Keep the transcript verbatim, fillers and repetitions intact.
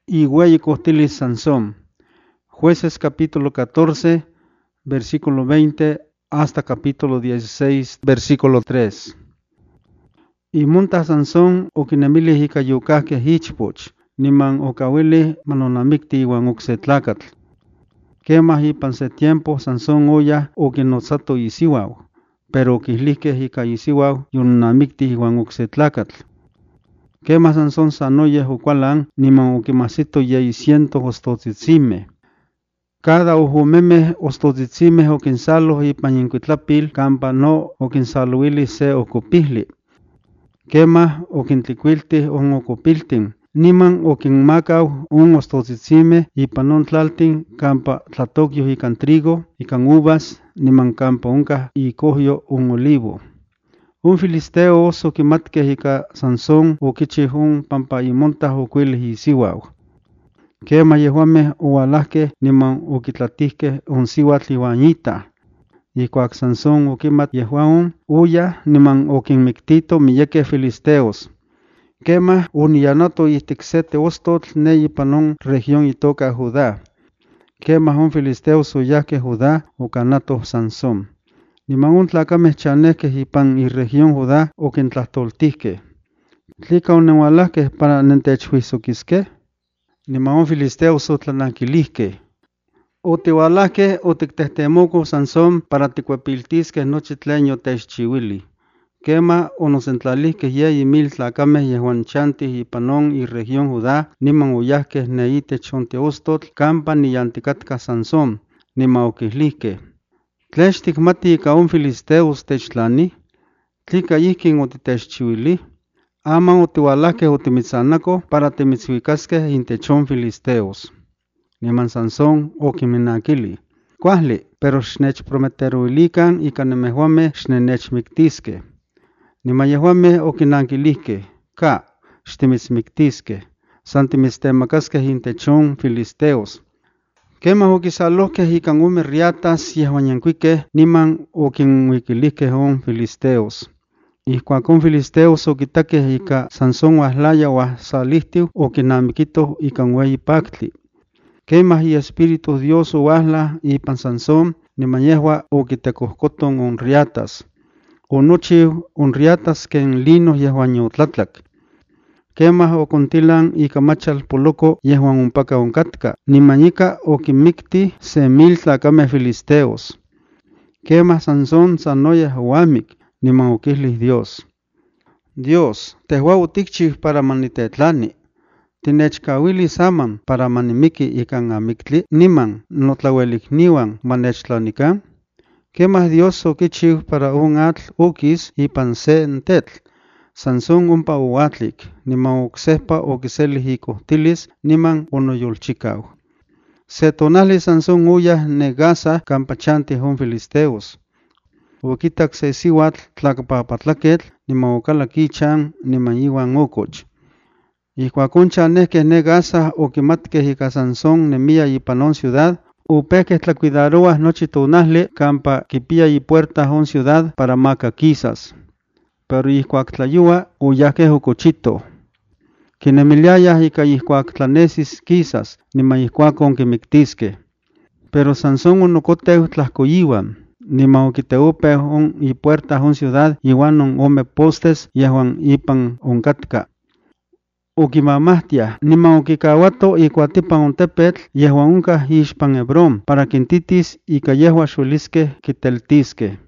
Iguay cohtilis Sansón. Jueces capítulo catorce, versículo veinte hasta capítulo dieciséis, versículo tres. Y monta Sansón okinemili hikayukahke hichpoch, niman okawili manonamikti iwan oksetlakatl. Kemah ipan se tiempo Sansón oya okinotzato isiwau, pero okihlihke hika isiwau yononamikti iwan oksetlakatl. Kemah Sansón sanoyeh okualan niman okimasito yei ciento ostotzitzimeh. Cada ojomemeh ostotzitzimeh okinsaloh ipan inkuitlapil kampa no okinsalouili se okopihli. Kemah okintlikuiltih on okopiltin, niman okinmakau on ostotzitzimeh ipan on tlaltin kampa tlatokyoh ikan trigo, ikan uvas, niman kampa onkah ikohyo on olivo. Un filisteos okimatkeh ika Sansón okichih on pampa imontah okuilih isiwau. Kemah yehuameh oualahkeh niman okitlatihkeh on siuatl iwan itah. Ihkuak Sansón okimat yehuan oyah niman okinmiktito miyekeh filisteos. Kemah oniyanato ihtik se teostotl ne ipan on región itoka Judá. Kemah on filisteos oyahkeh Judá okanatoh Sansón. Niman on tlakameh chanehkeh ipan irregión Judá okintlahtoltihkeh: ¿Tlika onenhualahkeh para nentechhuisokiskeh? Niman on filisteos otlanankilihkeh: Otihualahkeh otiktehtemoko Sansón para tikuepiltiskeh nochi tlen yotechchiuili. Kemah onosentlalihkeh yeyi mil tlakameh yehuan chantih ipan on irregión Judá niman oyahkeh ne itech on teostotl kampa niyantikatka Sansón, niman okihlihkeh: ¿Tlen xtikmati ika on filisteos techtlani? ¿Tlika ihkin otitechchiuili? Aman otihualahkeh otimitzanakoh para timitzhuikaskeh intech on filisteos. Niman Sansón okinminankili: Kuahli, pero xnechprometerouilikan ika nemehuameh xnennechmiktiskeh. Niman yehuameh okinankilihkeh: Ka, xtimitzmiktiskeh, san timitztemakaskeh intech on filisteos. Kemah okisalohkeh ikan ome riatas yehuan yankuikeh niman okinhuikilihkeh on filisteos. Ihkuak on filisteos okitakeh ika Sansón uahlaya uahsalihtiu okinamikitoh ikan ueyi paktli. Kemah iespíritu Dios oahlah ipan Sansón niman yehua okitekohkoton on riatas. Onochiu on riatas ken lino yehuan yotlatlak. Kemah okontilan ika machal poloko yehuan ompaka onkatka, niman ika okinmikti se mil tlakameh filisteos. Kemah Sansón sanoyeh oamik, niman okihlih Dios: Dios, tehua otikchiu para manitetlani. Tinechkawilis aman para manimiki ikan amiktli niman notlauelikniuan manechtlanikan. Kemah Dios okichiu para on atl okis ipan se tetl. Sansón ompa oatlik, niman oksehpa okiselih ikohtilis niman onoyolchikau. Se tonali Sansón oyah ne Gaza kampa chantih on filisteos. Okitak se siuatl tlakapapatlaketl niman okalak ichan niman iwan okoch. Ihkuak on chanehkeh ne Gaza okimatkeh ika Sansón nemiya ipan on ciudad, opehkeh tlacuidaroah nochi tonahli kampa kipia ipuerta on ciudad para maka kisas. Pero ihkuak tlayoua oyahkeh okochitoh. Kinemiliayah ika ihkuak tlanesis kisas niman ihkuakon kimiktiskeh. Pero Sansón onokoteu tlahkoyiuan, niman okiteopeu on ipuerta on ciudad iwan on ome postes yehuan ipan onkatka. Okimamahtiah niman okikawato ikuatipan on tepetl yehuan onkah ixpan Hebrón para kintitis ika yehua xueliskeh kiteltiskeh.